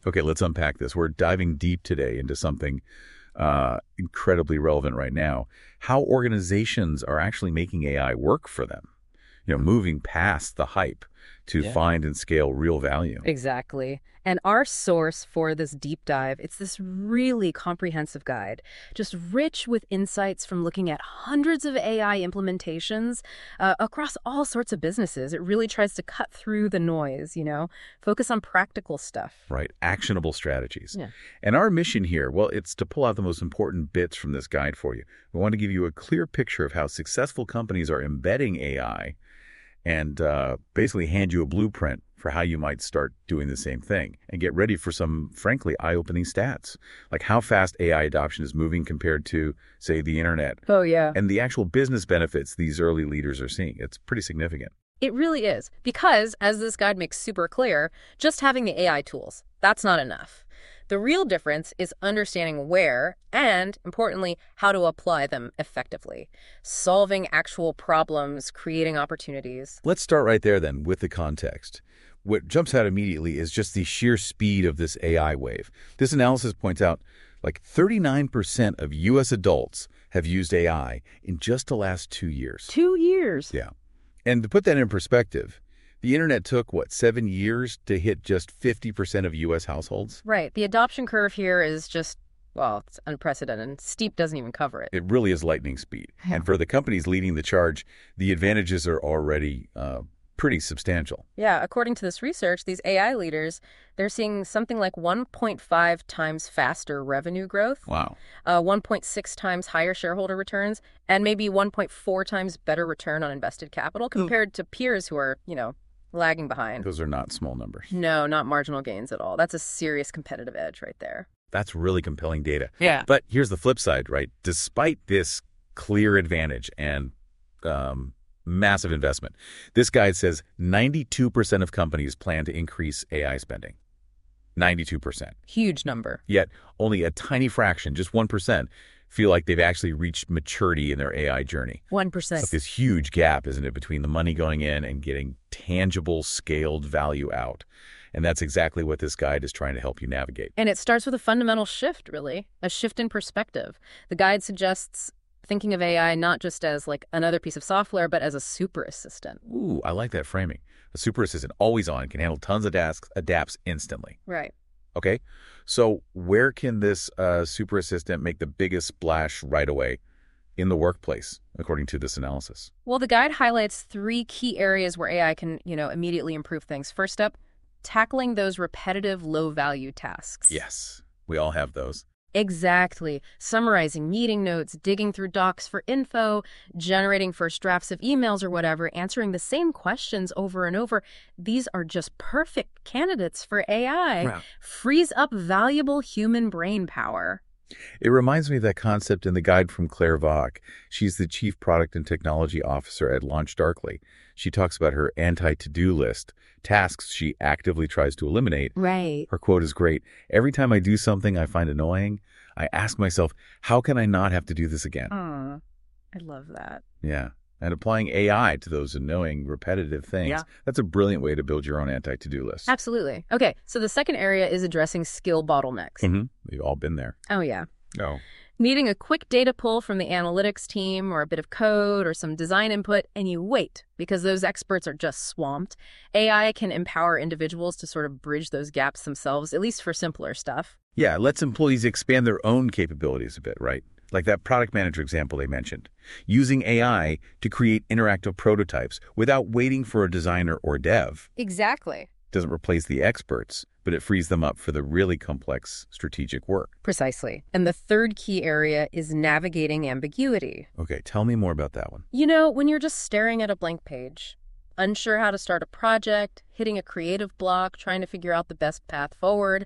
Okay, let's unpack this. We're diving deep today into something incredibly relevant right now. How organizations are actually making AI work for them. Moving past the hype to find and scale real value. Exactly. And our source for this deep dive, it's this really comprehensive guide, just rich with insights from looking at hundreds of AI implementations across all sorts of businesses. It really tries to cut through the noise, focus on practical stuff. Right, actionable strategies. Yeah. And our mission here, well, it's to pull out the most important bits from this guide for you. We want to give you a clear picture of how successful companies are embedding AI and basically hand you a blueprint for how you might start doing the same thing and get ready for some, frankly, eye-opening stats, like how fast AI adoption is moving compared to, say, the internet. Oh, yeah. And the actual business benefits these early leaders are seeing. It's pretty significant. It really is. Because, as this guide makes super clear, just having the AI tools, that's not enough. The real difference is understanding where and, importantly, how to apply them effectively. Solving actual problems, creating opportunities. Let's start right there then with the context. What jumps out immediately is just the sheer speed of this AI wave. This analysis points out like 39% of U.S. adults have used AI in just the last 2 years. 2 years? Yeah. And to put that in perspective, the internet took, 7 years to hit just 50% of U.S. households? Right. The adoption curve here is just, well, it's unprecedented. Steep doesn't even cover it. It really is lightning speed. Yeah. And for the companies leading the charge, the advantages are already pretty substantial. Yeah. According to this research, these AI leaders, they're seeing something like 1.5 times faster revenue growth. Wow. 1.6 times higher shareholder returns, and maybe 1.4 times better return on invested capital compared to peers who are, lagging behind. Those are not small numbers. No, not marginal gains at all. That's a serious competitive edge right there. That's really compelling data. Yeah. But here's the flip side, right? Despite this clear advantage and massive investment, this guide says 92% of companies plan to increase AI spending. 92%. Huge number. Yet only a tiny fraction, just 1%, feel like they've actually reached maturity in their AI journey. 1%. It's this huge gap, isn't it, between the money going in and getting tangible, scaled value out. And that's exactly what this guide is trying to help you navigate. And it starts with a fundamental shift, really, a shift in perspective. The guide suggests thinking of AI not just as like another piece of software, but as a super assistant. Ooh, I like that framing. A super assistant, always on, can handle tons of tasks, adapts instantly. Right. Okay, so where can this super assistant make the biggest splash right away in the workplace, according to this analysis? Well, the guide highlights 3 key areas where AI can, immediately improve things. First up, tackling those repetitive, low-value tasks. Yes, we all have those. Exactly. Summarizing meeting notes, digging through docs for info, generating first drafts of emails or whatever, answering the same questions over and over. These are just perfect candidates for AI. Wow. Frees up valuable human brain power. It reminds me of that concept in the guide from Claire Vogt. She's the Chief Product and Technology Officer at LaunchDarkly. She talks about her anti-to-do list, tasks she actively tries to eliminate. Right. Her quote is great. Every time I do something I find annoying, I ask myself, how can I not have to do this again? I love that. Yeah. And applying AI to those annoying, repetitive things, that's a brilliant way to build your own anti-to-do list. Absolutely. Okay, so the second area is addressing skill bottlenecks. Mm-hmm. We've all been there. Oh, yeah. Oh. Needing a quick data pull from the analytics team or a bit of code or some design input, and you wait because those experts are just swamped. AI can empower individuals to sort of bridge those gaps themselves, at least for simpler stuff. Yeah, it lets employees expand their own capabilities a bit, right? Like that product manager example they mentioned. Using AI to create interactive prototypes without waiting for a designer or dev. Exactly. Doesn't replace the experts, but it frees them up for the really complex strategic work. Precisely. And the third key area is navigating ambiguity. Okay, tell me more about that one. When you're just staring at a blank page, unsure how to start a project, hitting a creative block, trying to figure out the best path forward,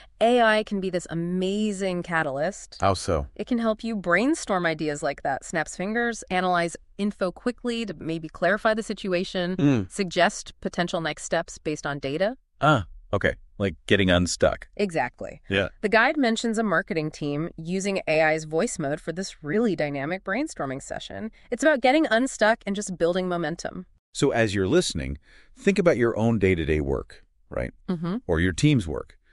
AI can be this amazing catalyst. How so? It can help you brainstorm ideas like that, snaps fingers, analyze info quickly to maybe clarify the situation, suggest potential next steps based on data. Okay. Like getting unstuck. Exactly. Yeah. The guide mentions a marketing team using AI's voice mode for this really dynamic brainstorming session. It's about getting unstuck and just building momentum. So as you're listening, think about your own day-to-day work, right? Mm-hmm. Or your team's work.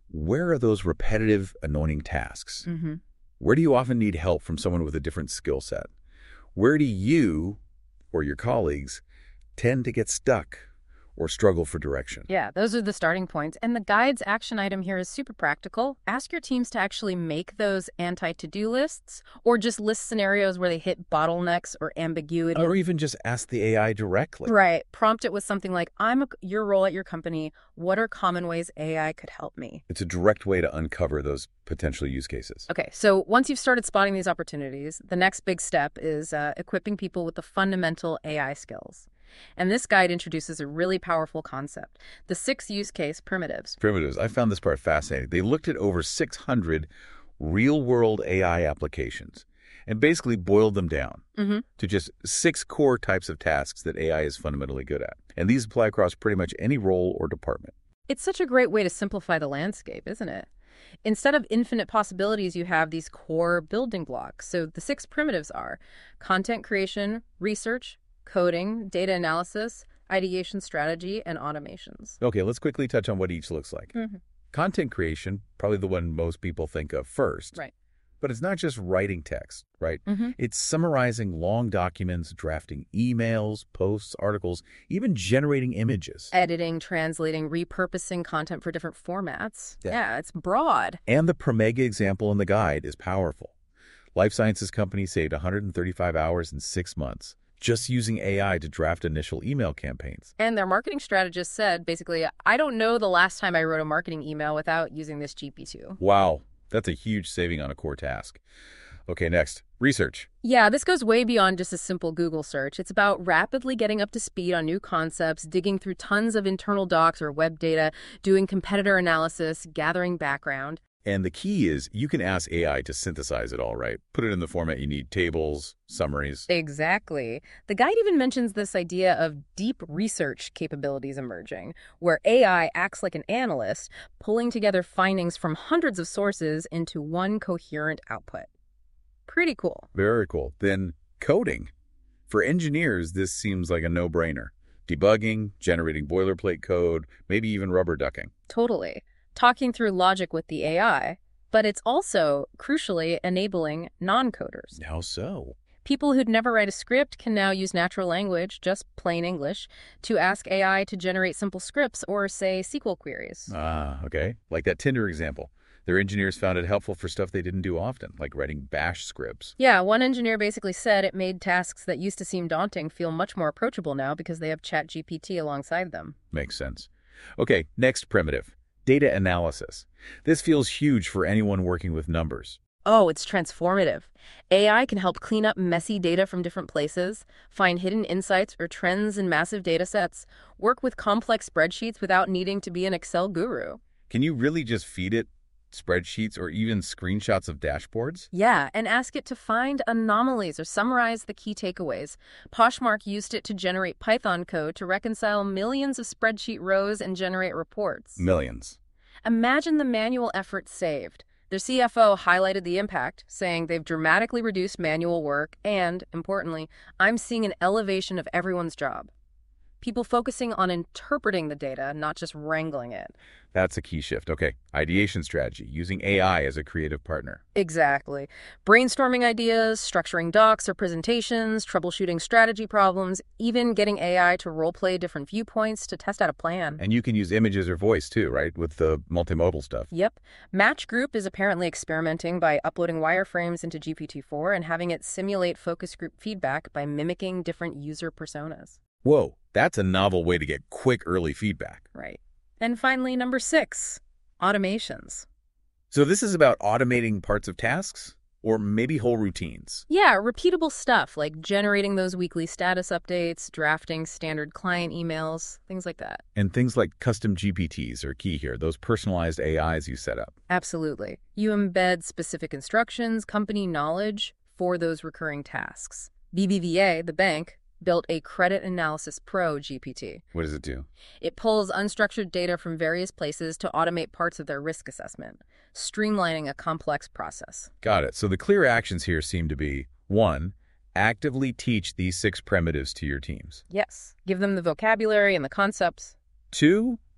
where are those repetitive, annoying tasks? Mm-hmm. Where do you often need help from someone with a different skill set? Where do you or your colleagues tend to get stuck or struggle for direction? Yeah, those are the starting points. And the guide's action item here is super practical. Ask your teams to actually make those anti-to-do lists or just list scenarios where they hit bottlenecks or ambiguity. Or even just ask the AI directly. Right. Prompt it with something like, your role at your company. What are common ways AI could help me? It's a direct way to uncover those potential use cases. Okay, so once you've started spotting these opportunities, the next big step is equipping people with the fundamental AI skills. And this guide introduces a really powerful concept, the 6 use case primitives. Primitives. I found this part fascinating. They looked at over 600 real-world AI applications and basically boiled them down to just 6 core types of tasks that AI is fundamentally good at. And these apply across pretty much any role or department. It's such a great way to simplify the landscape, isn't it? Instead of infinite possibilities, you have these core building blocks. So the 6 primitives are content creation, research, coding, data analysis, ideation strategy, and automations. Okay, let's quickly touch on what each looks like. Content creation, probably the one most people think of first. Right. But it's not just writing text, right? It's summarizing long documents, drafting emails, posts, articles, even generating images. Editing, translating, repurposing content for different formats. Yeah, it's broad. And the Promega example in the guide is powerful. Life sciences company saved 135 hours in 6 months just using AI to draft initial email campaigns. And their marketing strategist said, basically, I don't know the last time I wrote a marketing email without using this GP2. Wow, that's a huge saving on a core task. Okay, next, research. Yeah, this goes way beyond just a simple Google search. It's about rapidly getting up to speed on new concepts, digging through tons of internal docs or web data, doing competitor analysis, gathering background. And the key is you can ask AI to synthesize it all, right? Put it in the format you need, tables, summaries. Exactly. The guide even mentions this idea of deep research capabilities emerging, where AI acts like an analyst, pulling together findings from hundreds of sources into one coherent output. Pretty cool. Very cool. Then coding. For engineers, this seems like a no-brainer. Debugging, generating boilerplate code, maybe even rubber ducking. Totally. Talking through logic with the AI, but it's also, crucially, enabling non-coders. How so? People who'd never write a script can now use natural language, just plain English, to ask AI to generate simple scripts or, say, SQL queries. Okay. Like that Tinder example. Their engineers found it helpful for stuff they didn't do often, like writing bash scripts. Yeah, one engineer basically said it made tasks that used to seem daunting feel much more approachable now because they have ChatGPT alongside them. Makes sense. Okay, next primitive. Data analysis. This feels huge for anyone working with numbers. Oh, it's transformative. AI can help clean up messy data from different places, find hidden insights or trends in massive data sets, work with complex spreadsheets without needing to be an Excel guru. Can you really just feed it spreadsheets or even screenshots of dashboards? Yeah, and ask it to find anomalies or summarize the key takeaways. Poshmark used it to generate Python code to reconcile millions of spreadsheet rows and generate reports. Millions. Imagine the manual effort saved. Their CFO highlighted the impact, saying they've dramatically reduced manual work and, importantly, I'm seeing an elevation of everyone's job. People focusing on interpreting the data, not just wrangling it. That's a key shift. Okay, ideation strategy, using AI as a creative partner. Exactly. Brainstorming ideas, structuring docs or presentations, troubleshooting strategy problems, even getting AI to role-play different viewpoints to test out a plan. And you can use images or voice too, right, with the multimodal stuff. Yep. Match Group is apparently experimenting by uploading wireframes into GPT-4 and having it simulate focus group feedback by mimicking different user personas. Whoa, that's a novel way to get quick early feedback. Right. And finally, number 6, automations. So this is about automating parts of tasks or maybe whole routines. Yeah, repeatable stuff like generating those weekly status updates, drafting standard client emails, things like that. And things like custom GPTs are key here, those personalized AIs you set up. Absolutely. You embed specific instructions, company knowledge for those recurring tasks. BBVA, the bank, built a Credit Analysis Pro GPT. What does it do? It pulls unstructured data from various places to automate parts of their risk assessment, streamlining a complex process. Got it. So the clear actions here seem to be, 1, actively teach these 6 primitives to your teams. Yes. Give them the vocabulary and the concepts. 2,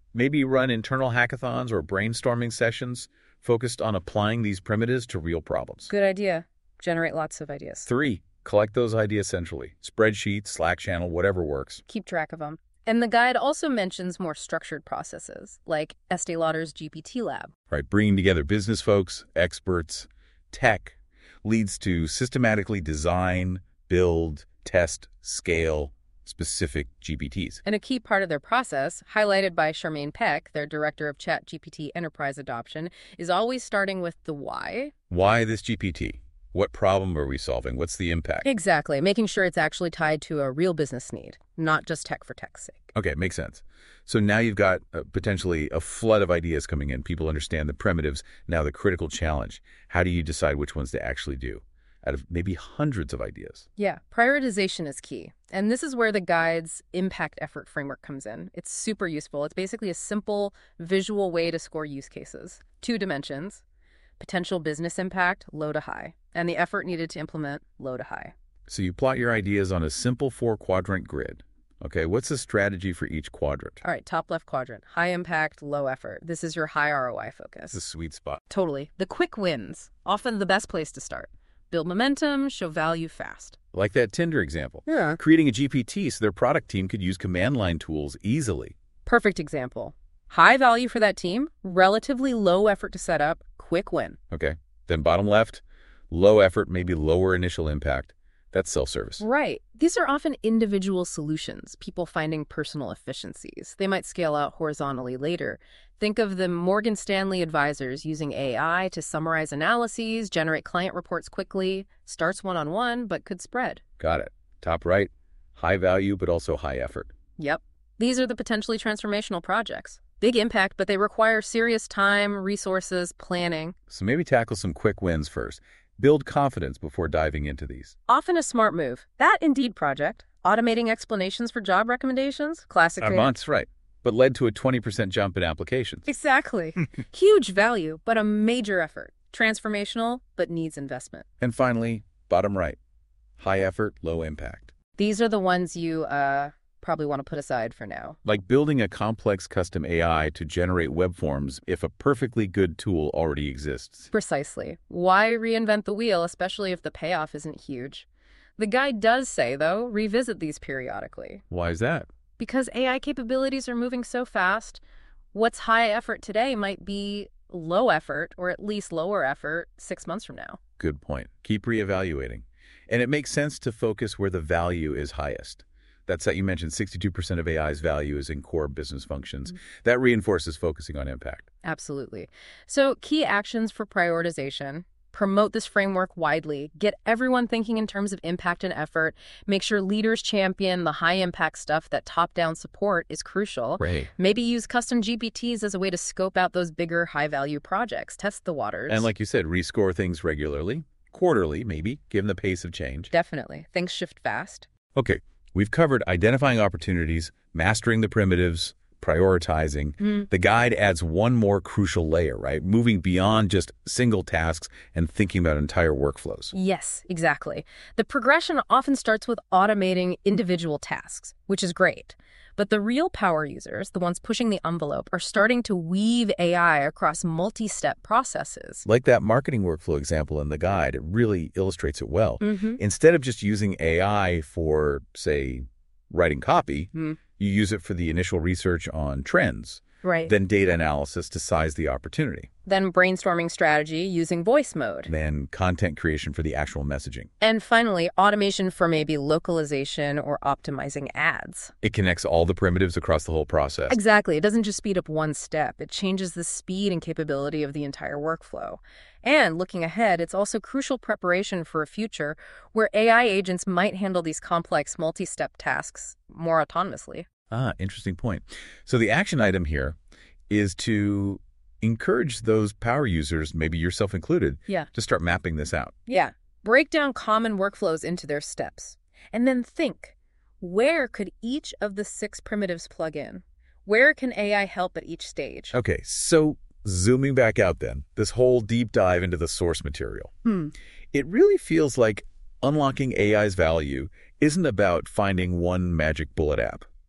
Maybe run internal hackathons or brainstorming sessions focused on applying these primitives to real problems. Good idea. Generate lots of ideas. 3, collect those ideas centrally. Spreadsheet, Slack channel, whatever works. Keep track of them. And the guide also mentions more structured processes, like Estee Lauder's GPT lab. Right, bringing together business folks, experts, tech leads to systematically design, build, test, scale specific GPTs. And a key part of their process, highlighted by Charmaine Peck, their director of ChatGPT Enterprise Adoption, is always starting with the why. Why this GPT? What problem are we solving? What's the impact? Exactly, making sure it's actually tied to a real business need, not just tech for tech's sake. Okay, makes sense. So now you've got potentially a flood of ideas coming in. People understand the primitives. Now the critical challenge. How do you decide which ones to actually do out of maybe hundreds of ideas? Yeah, prioritization is key. And this is where the guide's impact effort framework comes in. It's super useful. It's basically a simple visual way to score use cases. 2 dimensions: potential business impact, low to high, and the effort needed to implement, low to high. So you plot your ideas on a simple 4-quadrant grid. Okay, what's the strategy for each quadrant? All right, top left quadrant, high impact, low effort. This is your high ROI focus. It's a sweet spot. Totally. The quick wins, often the best place to start. Build momentum, show value fast. Like that Tinder example. Yeah. Creating a GPT so their product team could use command line tools easily. Perfect example. High value for that team, relatively low effort to set up, quick win. Okay, then bottom left, low effort, maybe lower initial impact. That's self-service. Right. These are often individual solutions, people finding personal efficiencies. They might scale out horizontally later. Think of the Morgan Stanley advisors using AI to summarize analyses, generate client reports quickly. Starts one-on-one, but could spread. Got it. Top right, high value, but also high effort. Yep. These are the potentially transformational projects. Big impact, but they require serious time, resources, planning. So maybe tackle some quick wins first. Build confidence before diving into these. Often a smart move. That Indeed project, automating explanations for job recommendations, classic. That's right. But led to a 20% jump in applications. Exactly. Huge value, but a major effort. Transformational, but needs investment. And finally, bottom right, high effort, low impact. These are the ones you probably want to put aside for now. Like building a complex custom AI to generate web forms if a perfectly good tool already exists. Precisely. Why reinvent the wheel, especially if the payoff isn't huge? The guide does say, though, revisit these periodically. Why is that? Because AI capabilities are moving so fast, what's high effort today might be low effort, or at least lower effort, 6 months from now. Good point. Keep reevaluating. And it makes sense to focus where the value is highest. That's that you mentioned 62% of AI's value is in core business functions. That reinforces focusing on impact. Absolutely. So key actions for prioritization: promote this framework widely, get everyone thinking in terms of impact and effort, make sure leaders champion the high impact stuff. That top-down support is crucial. Right. Maybe use custom GPTs as a way to scope out those bigger high value projects, test the waters. And like you said, rescore things regularly, quarterly maybe, given the pace of change. Definitely. Things shift fast. Okay. We've covered identifying opportunities, mastering the primitives, prioritizing. The guide adds one more crucial layer, right? Moving beyond just single tasks and thinking about entire workflows. Yes, exactly. The progression often starts with automating individual tasks, which is great. But the real power users, the ones pushing the envelope, are starting to weave AI across multi-step processes. Like that marketing workflow example in the guide, it really illustrates it well. Instead of just using AI for, say, writing copy, you use it for the initial research on trends, Right. then data analysis to size the opportunity, Then brainstorming strategy using voice mode. then content creation for the actual messaging. And finally, automation for maybe localization or optimizing ads. It connects all the primitives across the whole process. Exactly. It doesn't just speed up one step. It changes the speed and capability of the entire workflow. And looking ahead, it's also crucial preparation for a future where AI agents might handle these complex multi-step tasks more autonomously. Interesting point. So the action item here is to encourage those power users, maybe yourself included, Yeah. to start mapping this out. Yeah. Break down common workflows into their steps. And then think, where could each of the 6 primitives plug in? Where can AI help at each stage? Okay, so zooming back out then, this whole deep dive into the source material. It really feels like unlocking AI's value isn't about finding one magic bullet app.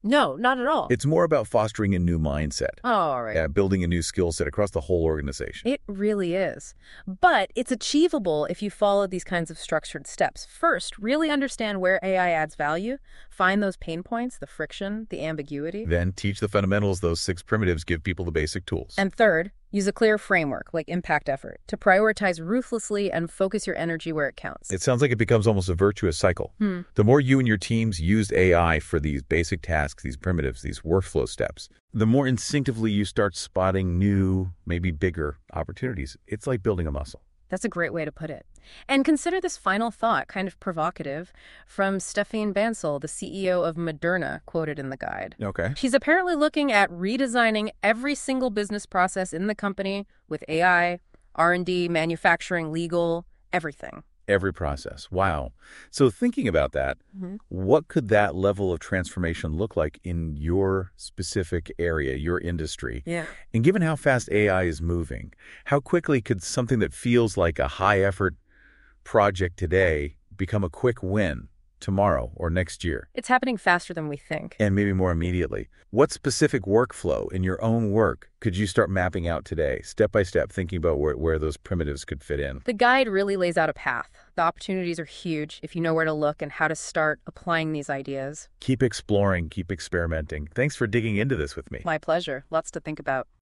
No, not at all. It's more about fostering a new mindset, Oh, all right. building a new skill set across the whole organization. It really is. But it's achievable if you follow these kinds of structured steps. First, really understand where AI adds value, find those pain points, the friction, the ambiguity. Then teach the fundamentals. Those 6 primitives give people the basic tools. And third, use a clear framework, like impact effort, to prioritize ruthlessly and focus your energy where it counts. It sounds like it becomes almost a virtuous cycle. The more you and your teams use AI for these basic tasks, these primitives, these workflow steps, the more instinctively you start spotting new, maybe bigger opportunities. It's like building a muscle. That's a great way to put it. And consider this final thought, kind of provocative, from Stephane Bancel, the CEO of Moderna, quoted in the guide. Okay. She's apparently looking at redesigning every single business process in the company with AI, R&D, manufacturing, legal, everything. Every process. Wow. So thinking about that, what could that level of transformation look like in your specific area, your industry? Yeah. And given how fast AI is moving, how quickly could something that feels like a high-effort project today become a quick win tomorrow or next year? It's happening faster than we think. And maybe more immediately. What specific workflow in your own work could you start mapping out today, step by step, thinking about where those primitives could fit in? The guide really lays out a path. The opportunities are huge if you know where to look and how to start applying these ideas. Keep exploring, keep experimenting. Thanks for digging into this with me. My pleasure. Lots to think about.